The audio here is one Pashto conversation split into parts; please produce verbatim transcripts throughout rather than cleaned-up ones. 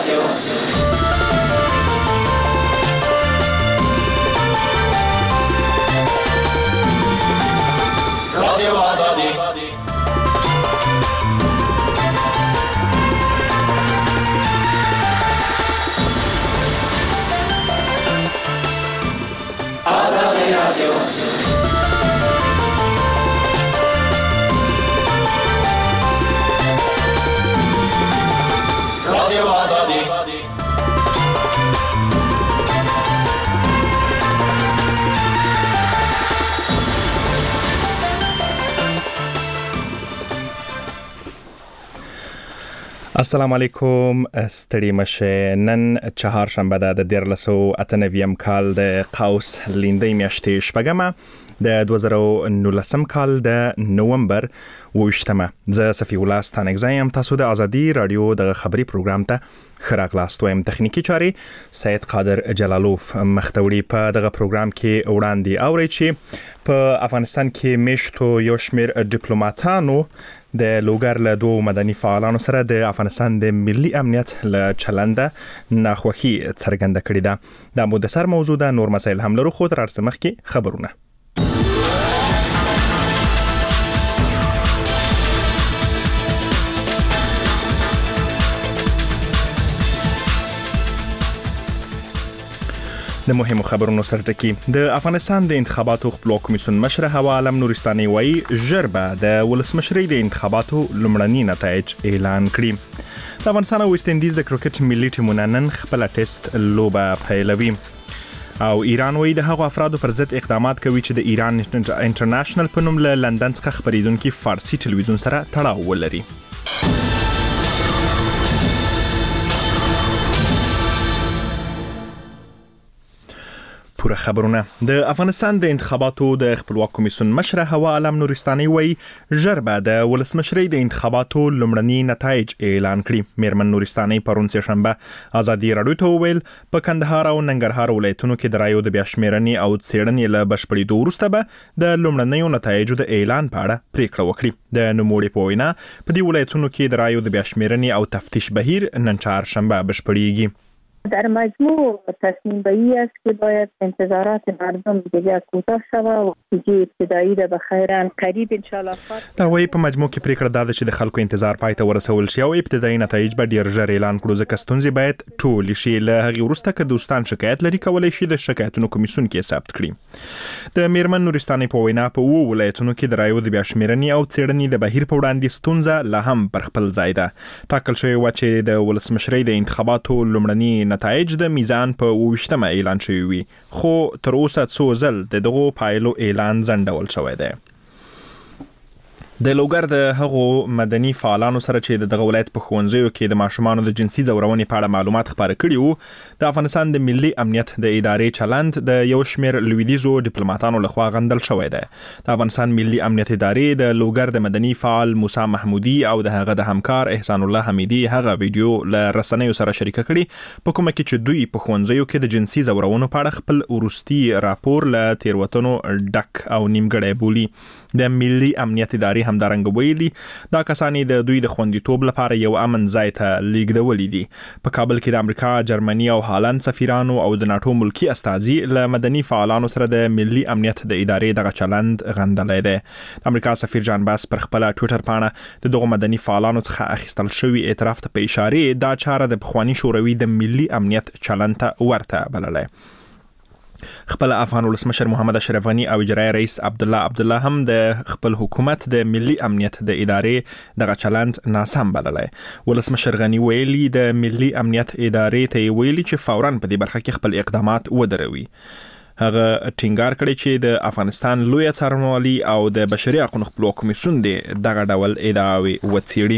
رادیو آزادی. آزادی رادیو. رادیو آزادی. السلام علیکم. ستړي مشه. نن چهارشنبه ده د دیرلسو اته نویم کال د قوس لیندۍ میاشتې شپږمه د دوه زره نولسم کال د نومبر اوویشتمه. زه صفی الله ستانکزی یم. تاسو د ازادي رادیو د خبري پروګرام ته ښه راغلاست وایم. تخنیکی چارې سید قادر جلالوف مختوړي. په دغه پروګرام کې وړاندې اورئ چې په افغانستان کې میشتو یو شمېر ډیپلوماټانو د لوګر له دوه مدني فعالانو سره د افغانستان د ملي امنیت له چلنده ناخوښي څرګنده کړې ده. دا مو د سر موضوع ده. نور مسایل هم لرو، خو تر هر څه مخکې خبرونه. د مهمو خبرونو سره ټکی. د افغانستان د انتخاباتو خپلواک کمیسیون مشر هوا علم نورستاني وایي ژر به د ولسمشرۍ د انتخاباتو لومړني نتایج اعلان کړي. د افغانستان او ویسټ اندیز د کرکټ ملي ټیمونه نن خپل ټیسټ لوبه پیلوي. او ایران وایي د هغو افرادو پر ضد اقدامات کوي چې د ایران انټرنیشنل په نوم له لندن څخه خبرېدونکي فارسي ټلویزیون سره تړاو ولري. پوره خبرونه. د افغانستان د انتخاباتو د خپلواک کمیسیون مشر هوا علم نورستاني وایي ژر به د ولسمشرۍ د انتخاباتو لومړني نتایج اعلان کړي. میرمن نورستاني پرون سه شنبه ازادي رادیو ته وویل په کندهار او ننګرهار ولایتونو کې د رایو د بیا شمېرنې او څېړنې له بشپړېدو وروسته به د لومړنیو نتایجو د اعلان په اړه پریکړه وکړي. د نوموړي په وینا په دې ولایتونو کې د رایو د بیا شمېرنې او تفتیش بهیر نن چهارشنبه بشپړېږي. در مجموع تصمیم به این است که باید انتظارات مردم دیگر کوتاه شود و نتیجه ابتدایی را به خیر قریب ان شاء الله خواهد. دا وایي په مجموع کې پریکړه ده چې د خلکو انتظار پای ته ورسول شي او ابتدایي نتایج به ډیر ژر اعلان کړو. ځکه ستونزې باید ټول شي. له هغې وروسته که دوستان شکایت لري کولی شي د شکایتونو کمیسیون کې ثبت کړي. د میرمن نورستاني په وینا په اوو ولایتونو کې د رایو د بیا شمېرنې او څېړنې د بهیر په وړاندې ستونزه لا هم پر خپل ځای ده. ټاکل شوې وه چې د ولسمشرۍ د انتخاباتو لومړني نتایج د میزان په اوویشتمه اعلان شوی وي، خو تر اوسه څو ځل د دغو پایلو اعلان ځنډول شوی دی. د لوګر د هغو مدني فعالانو سره چې د دغه ولایت په ښوونځیو کې د ماشومانو د جنسي ځورونې په اړه معلومات خپاره کړي وو، د افغانستان د ملي امنیت د ادارې چلند د یو شمېر لویدیځو ډیپلوماټانو لخوا غندل شوی دی. د افغانستان ملي امنیت ادارې د لوګر د مدني فعال موسی محمودي او د هغه د همکار احسان الله حمیدي هغه ویډیو له رسنیو سره شریکه کړي، په کومه کې چې دوی په ښوونځیو کې د جنسي ځورونو په اړه خپل وروستي راپور له تېروتنو ډک او نیمګړی بولي. د ملي امنیت ادارې همدارنګه ویلي دا کسانې د دوی د خوندیتوب لپاره یو امن ځای ته لیږدولي دي. په کابل کې د امریکا، جرمني او هالند سفیرانو او د ناټو ملکی استازي له مدني فعالانو سره د ملي امنیت د ادارې دغه چلند غندلی دی. د امریکا سفیر جان باس پر خپل ټویټر پاڼه د دغو مدني فعالانو څخه اخیستل شوي اعتراف ته په اشارې دا چاره د پخواني شوروي د ملي امنیت چلند ته ورته بللی. خپل افغان ولسمشر محمد اشرف غنی او اجرایي رئیس عبدالله عبدالله هم د خپل حکومت د ملي امنیت د ادارې دغه چلند ناسم بللی. ولسمشر غنی ویلي د ملي امنیت ادارې ته ویلي چې فوراً په دې برخه کې خپل اقدامات ودروي. هغه ټینګار کړی چې د افغانستان لوی څارنوالي او د بشري حقوقو خپلواک کمیسیون دغه ډول ادعاوې وڅېړي.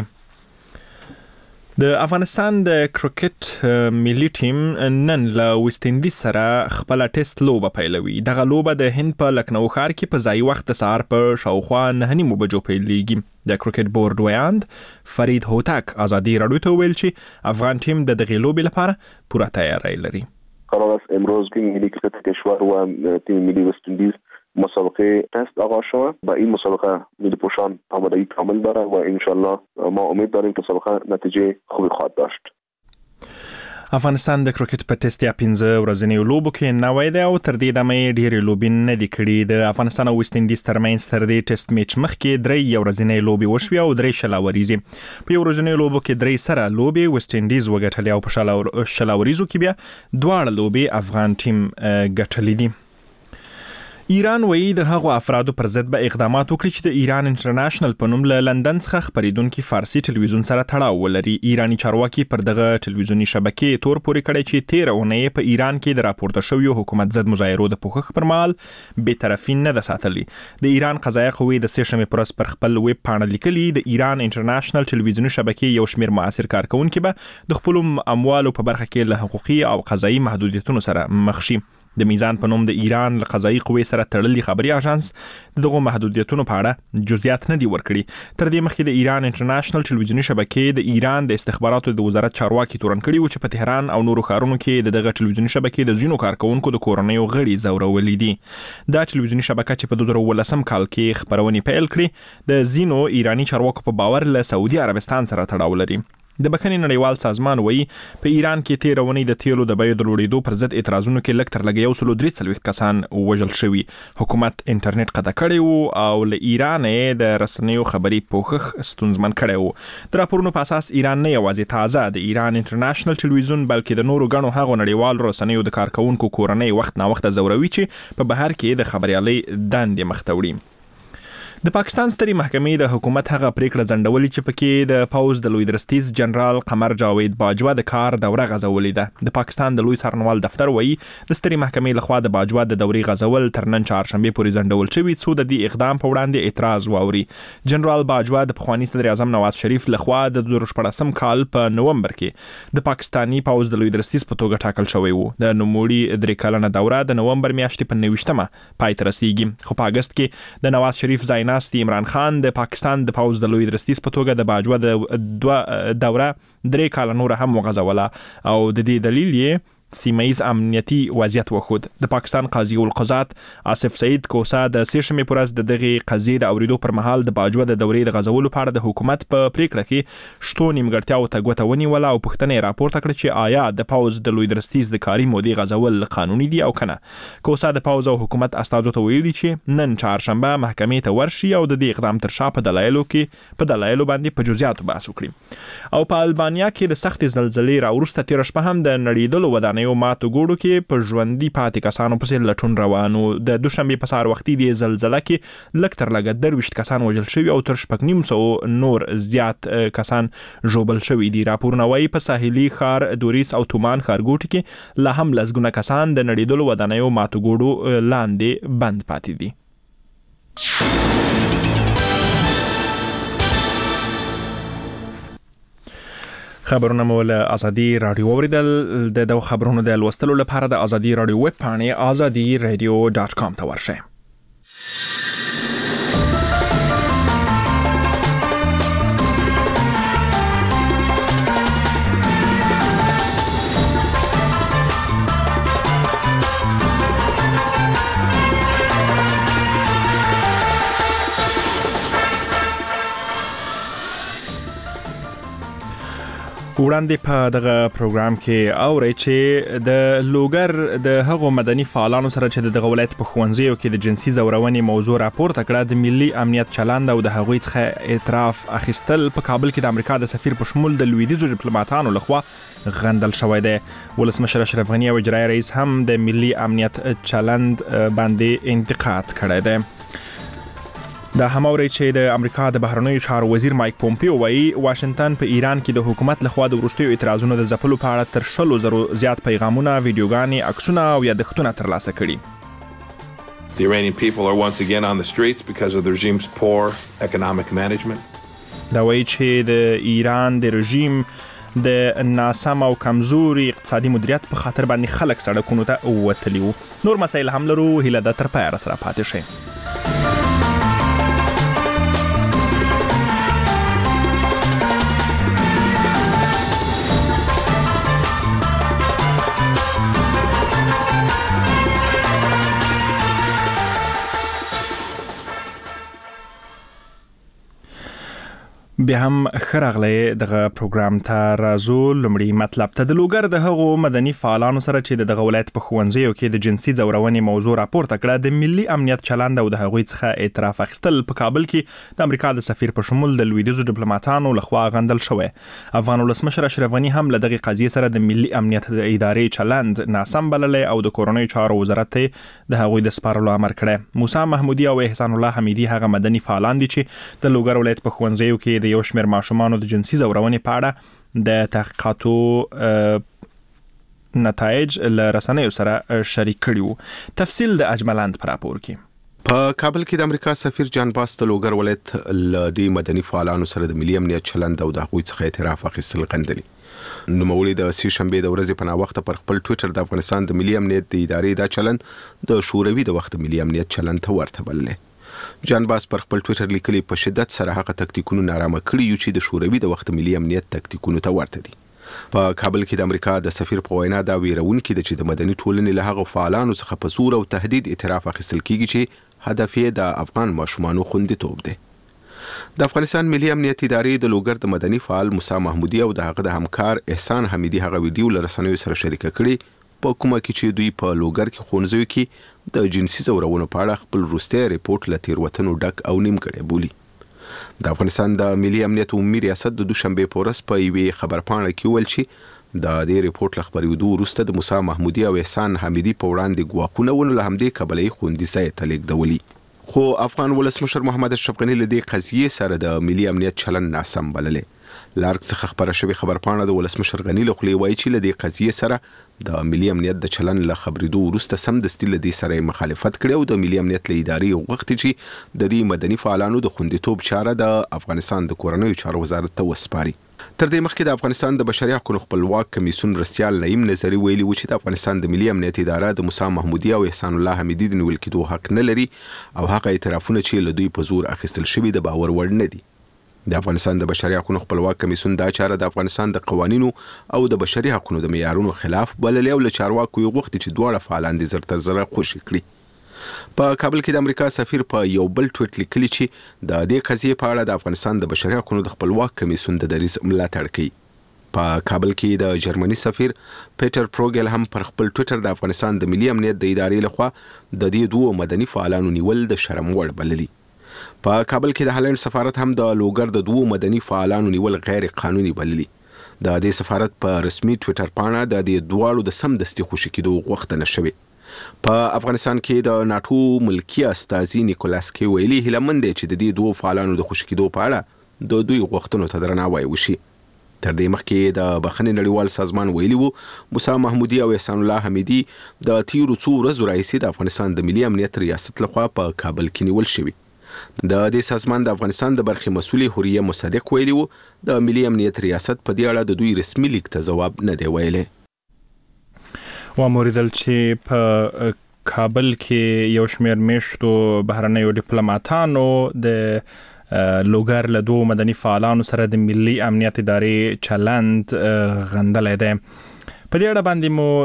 د افغانستان د کرکټ ملي ټیم نن له ویسټ اندیز سره خپل ټیسټ لوبه پیلوي. دغه لوبه د هند په لکنو ښار کې په ځایي وخت د سهار په شاوخوا نهه نیمو بجو پیلېږي. د کرکټ بورډ ویاند فرید هوتک ازادي رادیو ته ویل چې افغان ټیم د دغې لوبې لپاره پوره تیاری لري. قرار است امروز تیم ملی کرکت کشور و تیم ملی ویست اندیز مسابقه تست آغاز شود. با این مسابقه ملی پوشان آمادگی کامل دارند و انشالله ما امید داریم که مسابقه نتیجه خوبی خواهد داشت. افغانستان د کرکټ په ټیسټ یا پنځه ورځنیو لوبو کې نوې ده او تر دې دمه ډېرې لوبې نه دي کړې. د افغانستان او ویسټ انډیز ترمنځ تر دې ټیسټ میچ مخکې درې ورځنۍ لوبې وشوې او درې شلاوریزي. په ورځنیو لوبو کې درې سره لوبې ویسټ انډیز وګټلې او په شلاوریزو کې بیا دواړه لوبې افغان ټیم ګټلې دي. ایران وایي د هغو افرادو پر ضد به اقدامات وکړي چې د ایران انټرنیشنل په نوم له لندن څخه خبرېدونکي فارسي ټلویزیون سره تړاو ولري. ایرانی چارواکي پر دغه ټلویزیوني شبکې تور پورې کړی چې تېره اونۍ په ایران کې د راپورته شویو حکومت ضد مظاهرو د پوښښ پر مهال بېطرفي نه ده ساتلې. د ایران قضایه قوې د سې شنبې په ورځ پر خپل ویب پاڼه لیکلي د ایران انټرنیشنل ټلویزیوني شبکې یو شمېر معاصر کارکونکي به د خپلو اموالو په برخه کې له حقوقي او قضایي محدودیتونو سره مخ شي. د میزان په نوم د ایران له قضایي قوې سره تړلي خبري اژانس دغه محدودیتونو په اړه جزئیات نه دي ورکړي. تر دې مخکې د ایران انټرنیشنل ټلویزیوني شبکې د ایران د استخباراتو د وزارت چارواکي تورن کړي و چې په تهران او نورو ښارونو کې د دغه ټلویزیوني شبکې د ځینو کارکونکو د کورنیو غړي ځورولي دي. دا ټلویزیوني شبکه چې په دوه زره ولسم کال کې خبرونه پیل کړې د ځینو ایرانی چارواکو په باور له سعودي عربستان سره تړاو لري. د بخښنې نړیوال سازمان وایي په ایران کې تېره اونۍ د تیلو د بیو د لوړېدو پر ضد اعتراضونو کې لږ تر لږه یو سل درې څلوېښت کسان وژل شوي. حکومت انټرنیټ قطع کړی و او له ایران د رسنیو خبري پوښښ ستونزمن کړی و. د راپورونو په اساس ایران نه یوازې تازه د ایران انټرنیشنل ټلویزیون بلکې د نورو ګڼو هغو نړیوالو رسنیو د کارکونکو کورنۍ وخت نا وخت ځوروي چې په بهر کې د خبريالۍ دندې مخ ته وړي. د پاکستان سترې محکمې د حکومت هغه پریکړه ځنډولې چې پکې د پوز د لوی درستیز جنرال قمر جاوید باجوا د کار دوره غځولې ده. د پاکستان د لوی څارنوال دفتر وایي د سترې محکمې لخوا د باجوا د دورې غځول تر نن چهارشنبه پورې ځنډول شوی څو د دې اقدام په وړاندې اعتراض واوري. جنرال باجوا د پخوانی صدر اعظم نواز شریف لخوا د دوه زره شپږم کال په نومبر کې د پاکستانی پوز د لوی درستیز په توګه ټاکل شوی وو. د نوموړي درې کلنه دوره د نومبر میاشتې په نوېشتمه پای ته رسیږي. خو په اگست کې د نواز شریف ځایناست عمران خان د پاکستان د پوز د لوی درستیز په توګه د باجوا د دوه دوره درې کال نور هم وغځوله او د دې دلیل یې سیمایز امنیتي وضعیت وخود. د پاکستان قاضي القضات آصف سعید کوسا د سې شنبې پر ورځ د دغه قضیې د اوریدو پر مهال د باجوا د دورې د غځولو په اړه د حکومت په پریکړه کې شتو نیمګړتیاو ته ګوته ونیوله او پوښتنه راپورته کړه چې آیا د پوز د لوی درستیز د کاري مودې غځول قانوني دي او کنه. کوسا د پوز او حکومت استازو ته ویلي چې نن چهارشنبه محکمې ته ورشي او د دې اقدام تر شا په دلایلو کې په دلایلو باندې په جزئیاتو بحث وکړي. او په البانیا کې د سخت زلزلې راوروسته تیر شپه هم د نړیدلو ودانیو ماتو ګوړو کې په ژوندۍ پاتې کسانو پسې لټون روانو. د دوشنبه په سهار وختي د زلزلې کې لږ تر لږه درویشت کسان وژل شوي او تر شپږ نیم سوه نور زیات کسان ژوبل شوي دي. راپورونه وایي په ساحلي ښار دوریس او تومان ښارګوټي کې لا هم لسګونه کسان د نړیدلو ودانیو ماتو ګوړو لاندې بند پاتې دي. خبرونه مو له ازادي رادیو اوریدل. د دغه خبرونو د لوستلو لپاره د ازادي رادیو ویب پاڼې ازادي رادیو ډاټ کام ته ورشئ. وړاندې په دغه پروګرام کې اورئ چې د لوګر د هغو مدني فعالانو سره چې د دغه ولایت په ښوونځیو کې د جنسي ځورونې موضوع راپورته کړه د ملي امنیت چلند او د هغوی څخه اعتراف اخیستل په کابل کې د امریکا د سفیر په شمول د لویدیځو ډیپلوماټانو لخوا غندل شوی دی. ولسمشر اشرف غني او اجرایي رئیس هم د ملي امنیت چلند باندې انتقاد کړی دی. دا هم اوري چې د امریکا د بهرنیو چارو وزیر مایک پومپیو وایي واشنگټن په ایران کې د حکومت لخوا د وروستیو اعتراضونو د ځپلو په اړه تر شلو زرو زیات پیغامونه، ویډیوګانې، عکسونه او یادښتونه ترلاسه کړي. The Iranian people are once again on the streets because of the regime's poor economic management. دا وایي چې د ایران د رژیم د ناسم او کمزوري اقتصادي مدیریت په خاطر باندې خلک سړکونو ته ووتلي وو. نور مسایل هم لرو، هیله ده تر پایه راسره پاتې شئ. بیا هم خراغله دغه پروګرام ته راځو. لومړی مطلب ته د لوګر د هغو مدني فعالانو سره چې د دغه ولایت په ښوونځیو کې د جنسي ځورونې موضوع راپورته کړه د ملي امنیت چلند او د هغوی څخه اعتراف اخیستل په کابل کې د امریکا د سفیر په شمول د لویدیځو ډیپلوماټانو لخوا غندل شوی. افغان ولسمشر اشرف غني هم له دغه قضیې سره د ملي امنیت د ادارې چلند ناسم بللی او د کورنیو چارو وزارت ته د هغوی د سپارلو امر کړی. موسی محمودي او احسان الله حمیدي هغه مدني فعالان دي چې د لوګر ولایت په ښوونځیو کې د یو شمېر ماشومانو د جنسي ځورونې په اړه د تحقیقاتو نتایج له رسنیو سره شریک کړي وو. تفصیل د اجملاند پر راپور کې. په کابل کې د امریکا سفیر جان باس د لوګر ولایت ل د مدني فعالانو سره د ملي امنیت چلند او د هغوی څخه اعتراف اخیستل غندلي. نوموړي د سې شنبې د ورځې په ناوخته پر خپل ټویټر د افغانستان د ملي امنیت د ادارې دا چلند د شوروي د وخت ملي امنیت چلند ته ورته بللی. جان باس پر خپل ټویټر لیکلي په شدت سره هغه تکتیکونو نارامه کړي یو چې د شوروي د وخت ملي امنیت تکتیکونو ته ورته دي. په کابل کې د امریکا د سفیر په وینا دا ویرونکي د چې د مدني ټولنې له هغه فعالانو څخه په زور او تهدید اعتراف اخیستل کیږي چې هدف یې د افغان ماشومانو خوندیتوب دی. د افغانستان ملي امنیت ادارې د لوګر د مدني فعال موسی محمودي او د هغه د همکار احسان حمیدي هغه ویډیو له رسنیو سره شریک کړي په کومه کې چې دوی په لوګر کې ښوونځیو کې د جنسي ځورونو په اړه خپل وروستی ریپورت له تېروتنو ډک او نیمګړی بولي. د افغانستان د ملي امنیت عمومي ریاست د دوشنبې په ورځ په یوې خبرپاڼه کې ویل چې د دې ریپورت له خپرېدو وروسته د موسی محمودي او احسان حمیدي په وړاندې ګواښونه ونه له همدې کبله یې خوندي ځای ته لیږدولي. خو افغان ولسمشر محمد اشرف غني له دې قضیې سره د ملي امنیت چلند ناسم بللی. لارک څخه خبره شوې خبرپاڼه د ولسمشر غني له خولې وایي چې له دې قضیې سره د ملي امنیت د چلند له خبرېدو وروسته سمدستي له دې سره مخالفت کړی او د ملي امنیت له ادارې غوښتي چې د دې مدني فعالانو د خوندیتوب چاره د افغانستان د کورنیو چارو وزارت ته وسپاري. تر دې مخکې د افغانستان د بشري حقوقو خپلواک کمیسیون مرستیال نعیم نظري ویلي و چې د افغانستان د ملي امنیت اداره د موسی محمودي او احسان الله حمیدي د نیول کېدو حق نه لري او هغه اعترافونه چې له دوی په زور اخیستل شوي د باور وړ نه دي. د افغانستان د بشري حقوقو خپلواک کمیسیون دا چاره د افغانستان د قوانینو او د بشري حقوقو د معیارونو خلاف بللې او له چارواکو یې غوښتي چې دواړه فعالان دي زر تر زره خوشي کړي. په کابل کې د امریکا سفیر په یو بل ټویټ لیکلي چې د دې قضیې په اړه د افغانستان د بشري حقوقو د خپلواک کمیسیون د دریځ ملاتړ کوي. په کابل کې د جرمني سفیر پیټر پروګل هم پر خپل ټویټر د افغانستان د ملي امنیت د ادارې لخوا د دې دوه مدني فعالانو نیول د شرم وړ بللي. په کابل کې د هالند سفارت هم د لوګر د دوه مدني فعالانو نیول غیر قانوني بللي. د دې سفارت په رسمي ټویټر پاڼه د دې دواړو د سمدستي خوشي کېدو غوښتنه شوې. په افغانستان کې د ناتو ملکی استازي نیکولاس کی ویلي هیلمند چې د دې دوه فعالانو د خوشي کېدو په اړه د دوی غوښتنو ته درناوی وشي. تر دې مخکې د بخښنې نړیوال سازمان ویلي وو موسی محمودي او احسان الله حمیدي د تیرو څو ورځو راهیسې د افغانستان د ملي امنیت ریاست لخوا په کابل کې نیول شوي. د دې سازمان د افغانستان د برخې مسؤل حوریه مصدق ویلي وو د ملي امنیت ریاست په دې اړه د دوی رسمي لیک ته ځواب نه دی ویلی. واموریدل چې په کابل کې یو شمېر میشتو بهرنیو ډیپلوماټانو د لوګر له دوه مدني فعالانو سره د ملي امنیت ادارې چلند غندلی دی. په دې اړه باندې مو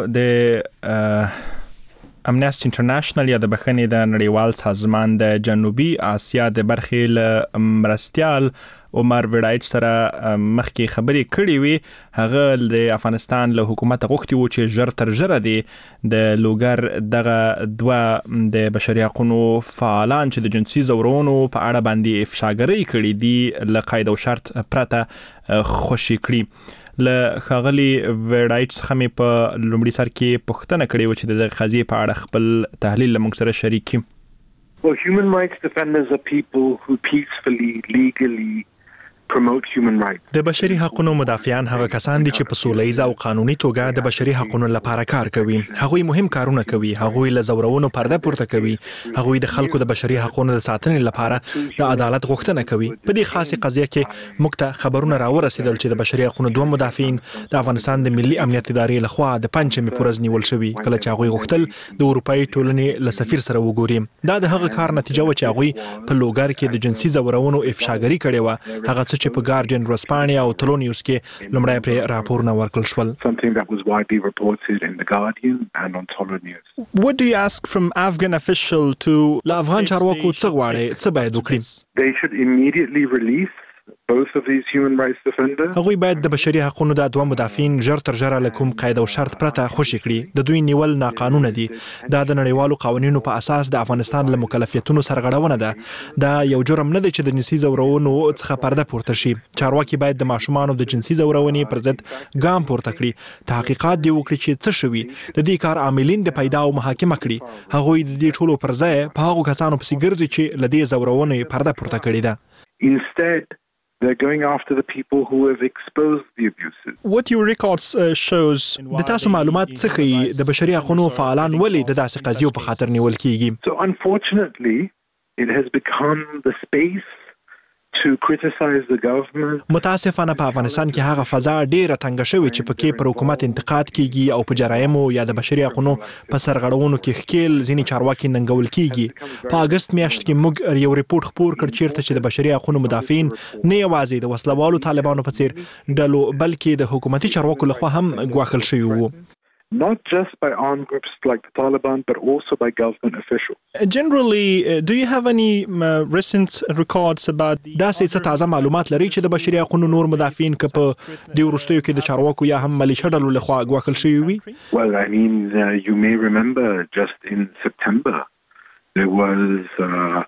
د امنیسټي انټرنیشنل یا د بخښنې د نړیوال سازمان د جنوبي آسیا د برخې له مرستیال عمر ویډایچ سره مخکې خبرې کړې وي. هغه د افغانستان له حکومت غوښتي وو چې ژر تر ژره دی د لوګر دغه دوه د بشري حقوقو فعالان چې د جنسي ځورونو په اړه باندې افشاګرۍ کړې دي له قید او شرط پرته خوشي کړي. له ښاغلي ویډایچ څخه مې په لومړي سر کې پوښتنه کړې وه چې د دغه قضیې په اړه خپل تحلیل له موږ سره شریک کړي. Well, human rights defenders are people who peacefully, legally promote human rights. د بشري حقوقو مدافعان هغه کسان دي چې په سوله‌ییزه او قانوني توګه د بشري حقوقو لپاره کار کوي. هغوی مهم کارونه کوي. هغوی له ځورونو پرده پورته کوي. هغوی د خلکو د بشري حقوقو د ساتنې لپاره د عدالت غوښتنه کوي. په دې خاصه قضیه کې موږ ته خبرونه راورسېدل چې د بشري حقوقو دوه مدافعین د افغانستان د ملي امنیت ادارې لخوا د پنځمې پورز نیول شوي کله چې هغوی غوښتل د اروپאי ټولنې له سفیر سره وګوري. دا د هغه کار نتیجه و چې هغوی په لوګر کې د جنسي ځورونو افشاګرۍ کړې و. هغه څه چې په ګارډین اسپانیا او تلونیوس کې لمړی پر راپورونه ورکړل شول. Something that was widely reported in the Guardian and on Tolonews. What do you ask from Afghan official to لا افغان چارواکو څه غواړي څه باید وکړي؟ They should immediately release both of these human rights defenders. هغوی باید د بشري حقوقو د دوه مدافعین ژر تر ژره له کوم قید او شرط پرته خوشي کړي. د دوی نیول ناقانونه دي. دا د نړیوالو قوانینو په اساس د افغانستان له مکلفیتونو سرغړونه ده. دا یو جرم نه دی چې د جنسي زورونو څخه پرده پورته شي. چارواکي باید د ماشومانو د جنسي زورونې پر ضد ګام پورته کړي. تحقیقات دی وکړي چې څه شوي. د دې کار عاملین د پیدا او محاکمه کړي. هغوی د دې ټولو پر ځای په هغو کسانو پسې ګرځي چې له دې زورونې پرده پورته کړې ده. Instead, they're going after the people who have exposed the abuses. What your records uh, shows د تاسو معلومات څه ښیي د بشري حقوقو فعالان ولې د داسې قضیو په خاطر نیول کیږي؟ So unfortunately, it has become the space to criticize the government. متاسفانه په افغانستان کې هغه فضا ډیره تنګه شوې چې پکې پر حکومت انتقاد کیږي او په جرایمو یا د بشري حقوقو په سرغړونو کې ښکیل ځینې چارواکي ننګول کیږي. په اگست میاشت کې موږ یو ریپورت خپور کړ چیرته چې د بشري حقوقو مدافعین نه یوازې د وسلوالو طالبانو په څیر ډلو بلکې د حکومتي چارواکو لخوا هم ګواښل شوي وو. Not just by armed groups like the Taliban, but also by government officials. Generally, uh, do you have any uh, recent records about دا څه تازه معلومات لري چې د بشري حقوقو نور مدافعین که په دې وروستیو کې د چارواکو یا هم ملیشه ډلو لخوا ګواښل شوي وي؟ Well, I mean, uh, you may remember just in September there was uh,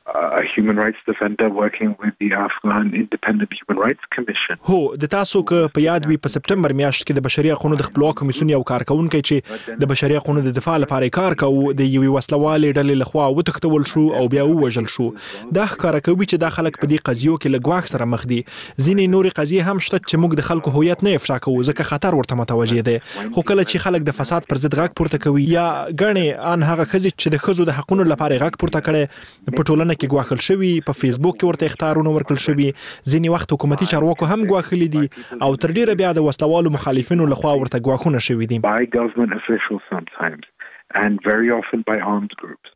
a human rights defender working with the Afghan Independent Human Rights Commission. هو د تاسو که په یاد وي په سپټمبر میاشت کې د بشري حقوقو د خپلواک کمیسیون یو کارکونکی چې د بشري حقوقو د دفاع لپاره کار کوي د یوې وسلوالې ډلې لخوا وتښتول شو او بیا ووژل شو. دا ښکاره کوي چې دا خلک په دې قضیو کې له ګواښ سره مخ دي. ځینې نورې قضیې هم شته چې موږ د خلکو هویت نه افشا کوو ځکه خطر ورته متوجه دی. خو کله چې خلک د فساد پر ضد غږ پورته کوي یا ګڼې ان هغه ښځې چې د ښځو د حقوقو لپاره غږ پورته کړي په ټولنه کې ګواښل شوي، په فیسبوک کې ورته اخطارونه ورکړل شوي، ځینې وخت حکومتي چارواکو هم ګواښلي دي او تر ډیره بیا د وسلوالو مخالفینو لخوا ورته ګواښونه شوي دي. By government officials sometimes and very often by armed groups.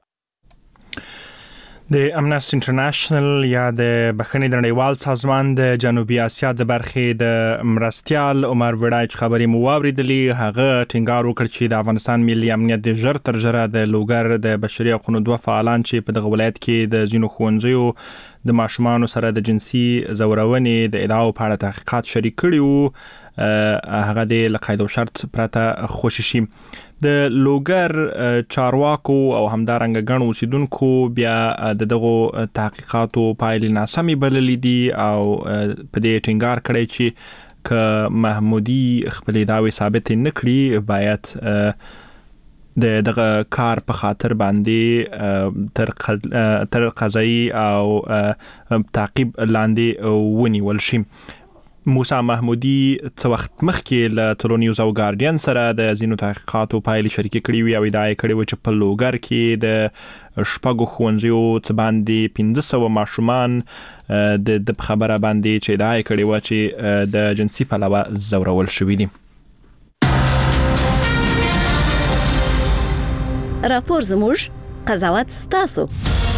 د امنسټي انټرنیشنل یا د بخښنې د نړیوال سازمان د جنوبي اسیا د برخې د مرستیال عمر وړای خبرې مو واوریدلې. هغه ټینګار وکړ چې د افغانستان ملي امنیت د ژر تر ژره د لوګر د بشري حقوقو دوه فعالان چې په دغه ولایت کې د ځینو ښوونځیو د ماشومانو سره د جنسي زورونې د ادعاو په اړه تحقیقات شریک کړي وو هغه د لقید او شرط پرته خوشی شي. د لوګر چارواکو او همدارنګ غنو اوسیدونکو بیا د دغه تحقیقاتو پایلې ناسمې بللې دي او په دې ټینګار کړی چې ک محمودي خپل داوی ثابت نه کړي باید د دغه کار په خاطر باندې تر تر قضایي او تعقیب لاندې ونیول شي. موسی محمودي څو وخت مخکې له تلونیوز او ګارډین سره د زینو تحقیقاتو پایلې شریک کړي وي او ادعا کړې و چې په لوګر کې د شپږو ښوونځیو څخه باندې پنځه سوه ماشومان د د خبره باندې چې ادعا کړې و چې د جنسي پلوه زورول شوي دي. راپور زموږ قضاوت ستاسو.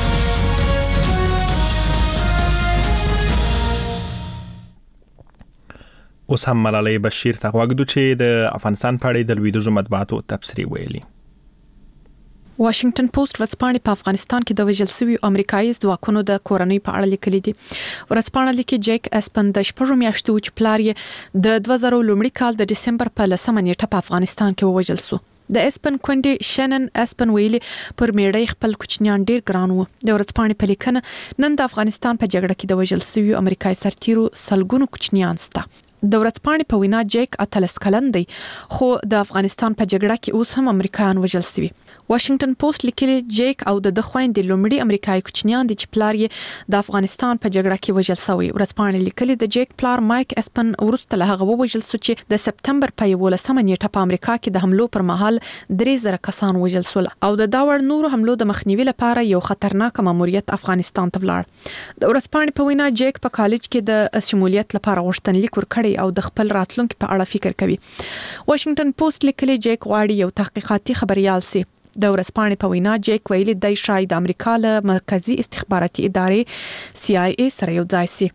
اوس هم ملالۍ بشیر ته غوږ دو چې د افغانستان په اړه د لویدیځو مطبوعاتو تبصرې ویلي. واشنگټن پوسټ ورځپاڼې په افغانستان کې د وژل شوي امریکایي ځواکونو د کورنۍ په اړه لیکلي دي. ورځپاڼه لیکي جیک اسپن د شپږو میاشتو چې پلار یې د دوه زره لومړي کال د دسمبر په لسمه نیټه په افغانستان کې ووژل شو. د اسپن کونډې شنن اسپن ویلي پر میړۍ خپل کوچنیان ډیر ګران وو. د ورځپاڼې په لیکنه نن د افغانستان په جګړه کې د وژل شوي امریکایي سرتیرو سلګونو کوچنیان سته. د ورځپاڼې په وینا جیک اتلس کلن دی خو د افغانستان په جګړه کې اوس هم امریکایان وژل شوي. واشنگټن پوسټ لیکلي جیک او د خويندې لومړي امریکایي کوچنیان دي چې پلار یې د افغانستان په جګړه کې وژل شوی. ورځپاڼې لیکلي د جیک پلار مایک اسپن وروسته له هغه وژل شو چې د سپتمبر په یولسمه نیټه په امریکا کې د حملو پر مهال درې زره کسان وژل شول او د داور نورو حملو د مخنیوي لپاره یو خطرناک ماموریت افغانستان ته ولاړ. د ورځپاڼې په وینا جیک په کالج کې د شمولیت لپاره غوښتنلیک ورکړی او د خپل راتلونکي په اړه فکر کوي. واشنگټن پوسټ لیکلي جیک غواړي یو تحقیقاتي خبريال سي. د ورځپاڼې په وینا جیک ویلي د شاید امریکا له مرکزی استخباراتي ادارې سی آی ای سره یو ځای سي.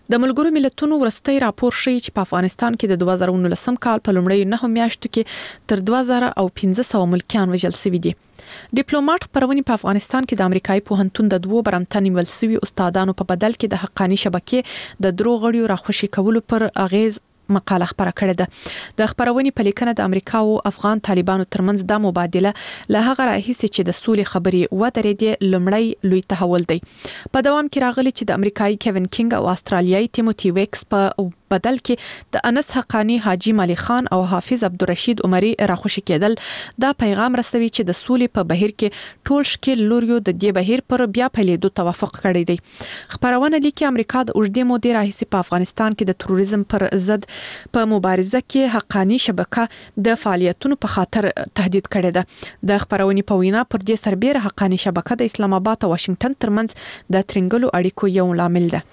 د ملګرو ملتونو ورستۍ راپور ښیي چې په افغانستان کې د دوه زره نولسم کال په لومړیو نهو میاشتو کې تر دوه زره پنځه سوه ملکیان وژل شوي دي. ډیپلوماټ خبرونه په افغانستان کې د امریکایي پوهنتون د دوو برمته نیول شوي استادانو په بدل کې د حقاني شبکې د درو غړیو راخوشي کولو پر اغیز مقاله خبره کړې ده. د خبرونې په لیکنه د امریکا او افغان طالبانو ترمنځ د مبادله له هغه راهیسې چې د سولې خبرې ودرېدې لمړی لوی تحول دی. په دوام کې راغلی چې د امریکایي کیوین کینګ او استرالیایي ټیموتی ویکس په بدل کې د انس حقانی، حاجی مالی خان او حافظ عبدالرشید عمری راخوشي کېدل دا پیغام رسوي چې د سولې په بهیر کې ټول شکل لوریو د دې بهیر پر بیا پیلېدو توافق کړی دی. خبرونه لیکي امریکا د اوږدې مودې راهیسې په افغانستان کې د تروریزم پر ضد په مبارزه کې حقانی شبکه د فعالیتونو په خاطر تهدید کړی ده. د خبرونې په وینا پر دې سربېره حقانی شبکه د اسلام آباد او واشنگټن ترمنځ د ترنګلو اړیکو یو لامل ده.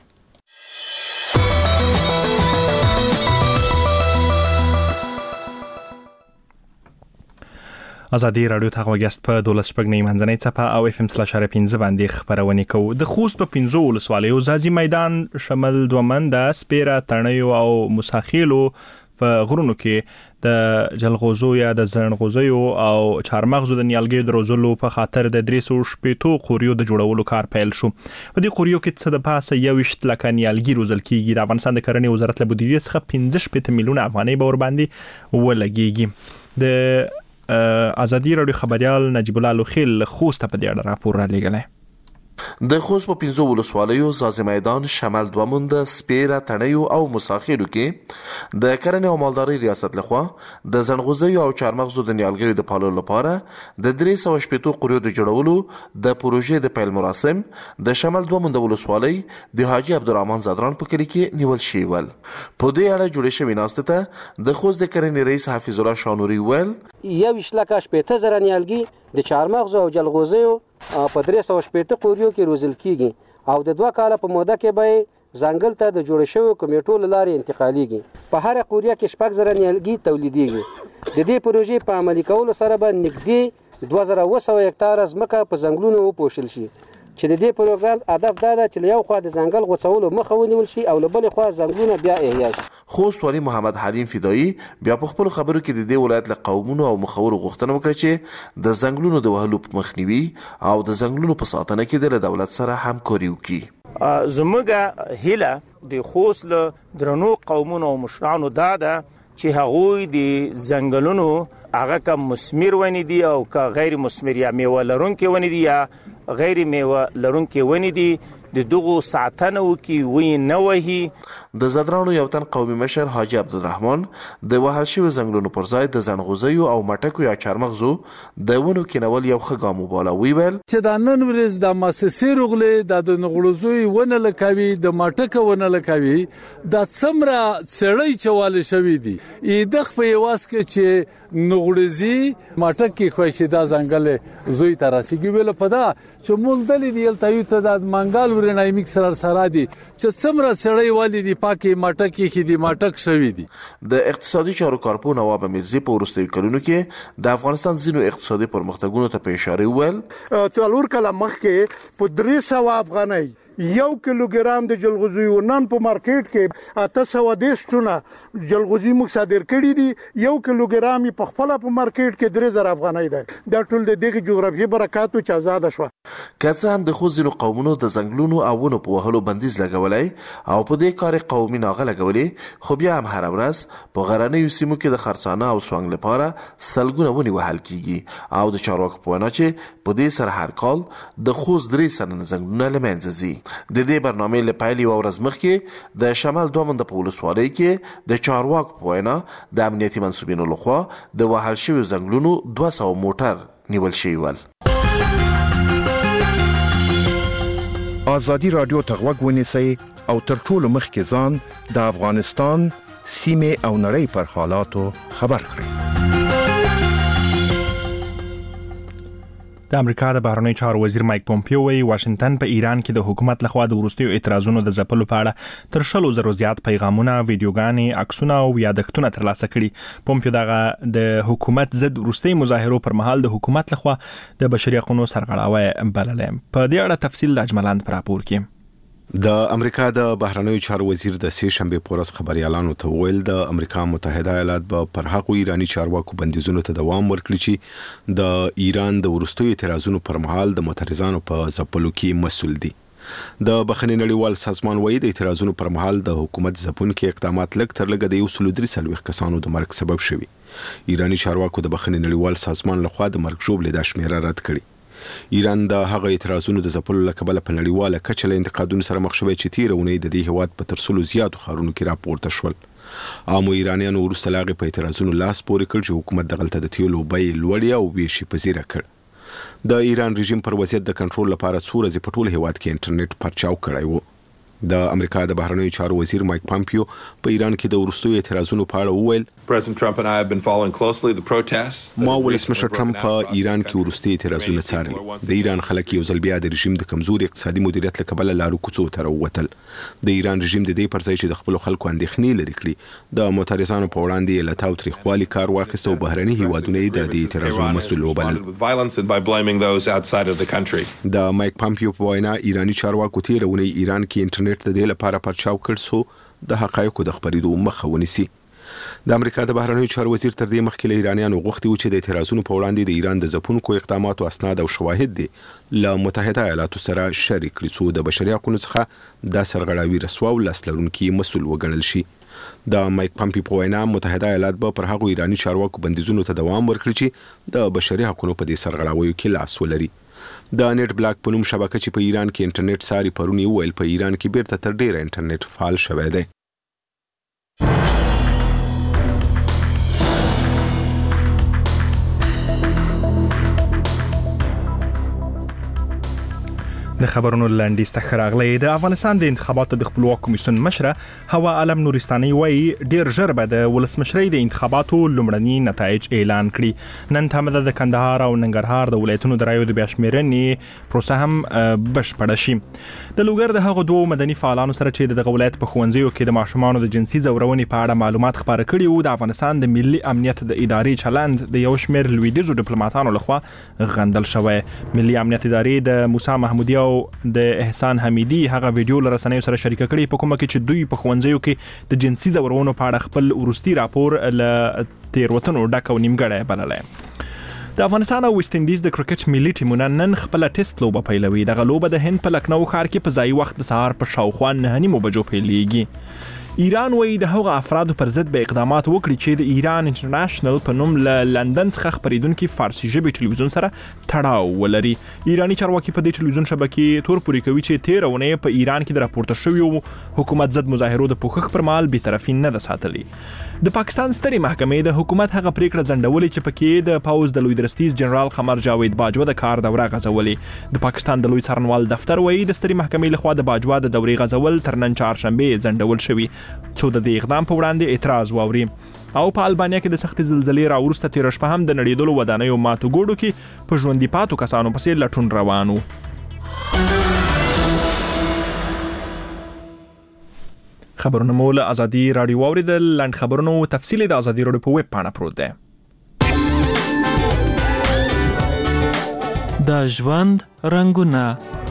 ازادي رادیو ته غوښتل په دولس شپږ منځنۍ صفه او اف ام سلاش ار پنځه باندې خبرونه کوي. د خوست په پنځو ولسوالیو زازي میدان شمال دومند سپیره تڼیو او مساخیلو په غرونو کې د جلغوزو یا د زرنغوزیو او چارمغزو د نیالګیو د روزلو په خاطر د درې سوه شپېتو قوریو د جوړولو کار پیل شو. په دې قوریو کې څه د پاسه یوویشت لکه نیالګي روزل کیږي. د افغانستان د کرنې وزارت له بودیجې څخه پنځه شپېته میلیونه افغانۍ به ورباندې ولګیږي. د ازادي رادیو خبريال نجیب الله لوخیل خوست په دې اړه راپور را لېږلی. د خوست په پنځو ولسوالیو زازي میدان شمال دومند سپیره تڼیو او مساخیلو کې د کرنې او مالدارۍ ریاست لخوا د زنغوزیو او چارمغزو د نیالګیو د پاللو لپاره د درې سوه شپېتو قوریو د جوړولو د پروژې د پیل مراسم د شمال دومند ولسوالۍ د حاجی عبدالرحمن زدران په کلي کې نیول شوي ول. په دې اړه جوړې شوې ناستې ته د خوست د کرنې رئیس حفیظ الله شانوري ویل یوویشت لکه شپېته زره نیالګي د چارمغزو او جلغوزیو په درې سوه شپېته قوریو کې روزل کیږي او د دوه کاله په موده کې به ځنګل ته د جوړ شویو کمیټو له لارې انتقالیږي. په هر قوریه کې شپږ زره نیالګي تولیدیږي. د دې پروژې په عملي کولو سره به نږدې دوه زره اوه سوه هکټاره ځمکه په ځنګلونو وپوښل شي چې د دې پروګرام هدف دا ده چې له یو خوا د ځنګل غوڅولو مخه ونیول شي او له بلې خوا ځنګلونه بیا احیا شي. خوست والي محمد حلیم فدایی بیا په خپل خبرو کې د دې ولایت له قومونو او مخورو غوښتنه وکړه چې د ځنګلونو د وهلو په مخنیوي او د ځنګلونو په ساتنه کې د دولت سره همکاري وکړي. زموږ هیله د خوست له درنو قومونو او مشرانو دا ده چې هغوی د ځنګلونو هغه کوم مثمر ونی دي او که غیر مثمر یا میوه لرونکي ونی دي یا غیر میوه لرونکي ونی دي د دغو ساتنه وکي وی نه وهي. د زدرانو یو تن قومي مشر حاجی عبدالرحمن د وهل شویو ځنګلونو پر ځای د زنغوزیو او مټکو یا چارمغزو د ونو کینول یو ښه ګام وباله. ویل چې د نن ورځ د مؤسسې رغلې د زنغوزیو ونه لکوي د مټکو ونه لکوي د څمره سړی چواله شوی دي ای دغه په یواس کې چې نغړزي مټکی خوښي دا ځنګل زوی تراسيږي ویل پدا چې مول دلی دی التایو ته د منګال ورنای میکسر سره دي چې څمره سړی والی دي پاکي مټکی خې دي مټک شوی دي. د اقتصادي چارو کارپو نواب میرزي په ورستي کلونو کې د افغانستان ځینو اقتصادي پرمختګونو ته په اشاره ویل څلور کله مخکې په درې سوه افغانۍ یو کیلوګرام د جلغوزیو نن په مارکیټ کې اته سوه دېرش ټنه جلغوزي موږ صادر کړي دي. یو کیلوګرام په خپل په مارکیټ کې درې زره افغانۍ ده. دا ټول د دغه جغرافیي برکاتو چې آزاد شو. که څه هم د خوځینو قومونو د ځنګلونو او ونو په وهلو بندیز لګولای او په دې کار قومي ناغه لګولې خو بیا هم هر ورځ په غرنیو سیمو کې د خرڅانه او سوانګ لپاره سلګونه ونی وهل کیږي او د چارواکو په وینا چې په دې سره هر کال د خوست درې سلنه ځنګلونه له منځه ځي. د دې برنامې له پیل یوه ورځ مخکې د شمال دومند په ولسوالۍ کې د چارواکو په وینا د امنیتي منصوبینو لخوا د وهل شویو ځنګلونو دوه سوه موټر نیول شوي ول. ازادي رادیو ته غوږ ونیسئ او تر ټولو مخکې ځان د افغانستان سیمې او نړۍ پر حالاتو خبر کړئ. د امریکا د بهرنیو چارو وزیر مایک پومپیو وی واشنگټن په ایران کې د حکومت لخوا د وروستیو اعتراضونو د ځپلو په اړه تر شلو زرو زیات پیغامونه، ویډیوګانې، عکسونه او یادښتونه ترلاسه کړي. پومپیو دغه د حکومت ضد وروستي مظاهرو پر مهال د حکومت لخوا د بشري حقوقو سرغړاوی بللې. په دې اړه تفصیل د اجملاند پر راپور کې د امریکا د بهرنیو چارو وزیر د سه شنبه پورس خبريالانو ته ویل د امریکا متحده ایالات به پر هغو ایرانی چارواکو بندیزونو ته دوام ورکړي چې د ایران د ورستوي اعتراضونو پر مهال د معترضانو په ځپلو کې مسؤل دي. د بخښنې نړیوال سازمان وایي د اعتراضونو پر مهال د حکومت ځپونکو اقدامات لږ تر لږه د یو سل درې څلوېښت کسانو د مرګ سبب شوي. ایرانی چارواکو د بخښنې نړیوال سازمان لخوا د مرګ ژوبلې د شمیره رد کړي. ایران د هغه اعتراضونو د ځپلو له کبله په نړیواله کچه له انتقادونو سره مخ شوی چې تیره اونۍ د دې هیواد په تر سلو زیاتو ښارونو کې راپورته شول. عامو ایرانیانو وروسته له هغې په اعتراضونو لاس پورې کړ چې حکومت دغلته د تیلو بیې لوړې او ویش یې پذیره کړ. د ایران رژیم پر وضعیت د کنټرول لپاره څو ورځې په ټول هیواد کې انټرنیټ پرچاو کړی و. د امریکا د بهرنیو چارو وزیر مایک پامپیو په ایران کې د ورستوي اعتراضونو په اړه وویل President Trump and I have been following closely the protests. ما ولسمشر ټرمپ په ایران کې ورستي اعتراضونه څارل. د ایران خلک یو ځل بیا د رژیم د کمزوري اقتصادي مدیریت له کبله لارو کوڅو ته راووتل. د ایران رژیم د دې پر ځای چې د خپل خلکو اندېښنې لري کړي د معترضانو په وړاندې له تاو تریخوالي کار واخیسته او بهرني هیوادونه یې د دې اعتراضونو مسؤل وبلل. د مایک پامپیو په وینا ایرانی چارواکو تیره اونۍ ایران کې انټرنیټ د دې لپاره پرچاو کړ څو د حقایقو د خپرېدو مخه ونیسي. د امریکا د بهرنیو چارو وزیر تر دې مخکې له ایرانیانو غوښتي و چې د اعتراضونو په وړاندې د ایران د ځپونکو اقداماتو اسناد او شواهد دي له متحده ایالاتو سره شریک کړي څو د بشري حقوقو څخه دا سرغړاوي رسوا او لاس لرونکي مسؤل وګڼل شي. د مایک پامپی په وینا متحده ایالات به پر هغو ایرانی چارواکو بندیزونو ته دوام ورکړي چې د بشري حقوقو په دې سرغړاویو کې لاس ولري. د نیټ بلاک په نوم شبکه چې په ایران کې انټرنیټ ساري پرونی ویل په ایران کې بیرته تر ډیره انټرنیټ فعال شوی دی. د خبرونو لاندې استخراغلې د افغانستان د انتخاباتو د خپلواک کمیسیون مشره هوا علم نورستاني وایي ډیر ژر به د ولسمشرۍ د انتخاباتو لومړني نتایج اعلان کړي. نن تمه د کندهار او ننګرهار د ولایتونو د رایو د بشمیرنې پروسه هم بشپړه شي. د لوګر د هغو دوه مدني فعالانو سره چې د ولایت په ښوونځیو کې د ماشومانو د جنسي ځورونې په اړه معلومات خپاره کړي وو د افغانستان د ملي امنیت د ادارې چلند د یو شمېر لویدیځو ډیپلوماټانو لخوا غندل شوی. ملي امنیت ادارې د موسی محمودي او د احسان حمیدي هغه ویډیو لرسنیو سره شریک کړي په کومه کې چې دوی په ښوونځیو کې د جنسي ځورونو په اړه خپل وروستي راپور له تیروتنو ډک او نیمګړی بللی. د افغانستان او ویسټ انډیز د کرکټ ملي ټیمونه نن خپل ټیسټ لوبه پیلوي. دغه لوبه د هند په لکنو ښار کې په ځای وخت د سهار په شاوخوا نهه نیمو بجو پیلېږي. ایران وایي د هغو افرادو پر ضد به اقدامات وکړي چې د ایران انټرنیشنل په نوم له لندن څخه خپرېدونکي فارسي ژبې ټلویزیون سره تړاو ولري. ایرانی چارواکي په دې ټلویزیون شبکې تور پورې کوي چې تیره اونۍ په ایران کې د راپورته شویو حکومت ضد مظاهرو د پوښښ پر مهال بېطرفي نه ده ساتلې. د پاکستان سترې محکمې د حکومت هغه پریکړه ځنډولې چې پکې د پوځ د لوی درستیز جنرال قمر جاوید باجوه د کار دوره غځولې. د پاکستان د لوی څارنوال دفتر وایي د سترې محکمې لخوا د باجوه د دورې غځول تر نن چهارشنبې ځنډول شوي څو د دې اقدام په وړاندې اعتراض واوري. او په البانیا کې د سختې زلزلې راوروسته تېره شپه هم د نړېدلو ودانیو ماتو ګوډو کې په ژوندي پاتو کسانو پسې لټون روان و. خبرونه مو له ازادي راډیو واوریدل. لنډ خبرونو تفصیل د ازادي راډیو په ویب پاڼه پروت دی. د ژوند رنګونه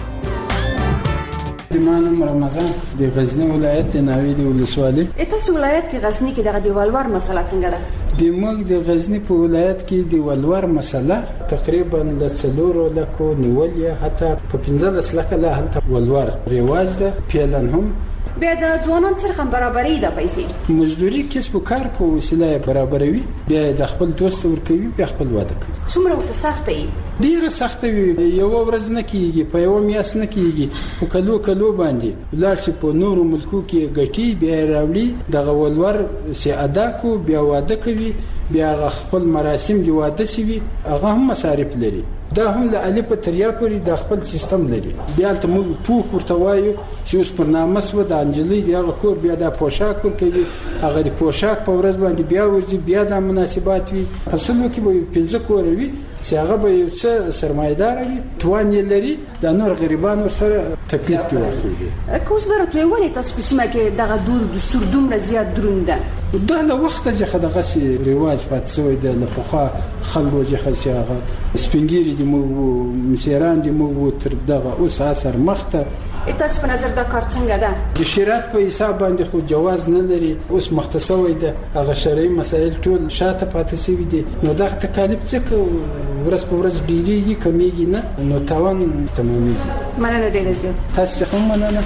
منم رمضان د غزنی ولایت د ناوې د ولسوالۍ. تاسو ولایت کې غزنی کې دغه د ولور مسله څنګه ده؟ د موږ د غزنی په ولایت کې د ولور مسله تقریبا د څلورو لکو نیولې حتی په پنځلس لکه لا هلته ولور رواج ده. پیلن هم بیا د ځوانانو سره هم برابرۍ ده پیسې مزدوري کسب و کار په وسیله برابروي بیا د خپل دوست ورکوي بیا خپل واده کوي. څومره ورته سخته وي؟ ډېره سخته وي. یو ورځ نه کیږي په یو میاشت نه کیږي په کلو کلو باندې لاړ شي په نورو ملکو کې ګټي بیا راوړي دغه ولور سي ادا کو بیا واده کوي بیا خپل مراسم دی واده سي هغه هم مصارف لري. دا هم له الف تر یا پورې د خپل سیستم لري. بیا ته موږ پوښ ورته وایو چې اوس پر نامس و د انجلۍ دی هغه کور بیا د پوشاک ورکوي هغه د پوشاک په ورځ باندې بیا ورځي بیا د مناسبات وي اصل کې به پنځه کور وي چې هغه به یو څه سرمایدار وي توان یې لري د نور غریبانو سره تکلیف کوي. کوس درته ویلي تاسو په سیمه کې دغه دود دستور دومره زیات دروند ده. دا له وخته چې خدغه سي رواج پات سوی د لپخه خلکو چې خسیاغه سپینګيري د مو مسیران د مو تر دغه اوس اثر مخته تاسو په نظر دا کار څنګه ده؟ د شریعت په حساب باندې خو جواز نه لري، اوس مختصوي ده هغه شرعي مسائل ټول شاته پاتې شوي دي، نو دا تکالیف څخه ورځ په ورځ ډیریږي کمیږي نه، نو تاوان تمامېږي. مننه ډېره زیاته. تاسو هم مننه.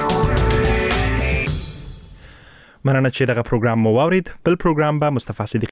مننه چې دغه پروګرام مو واورید. بل پروګرام به مصطفی صدیق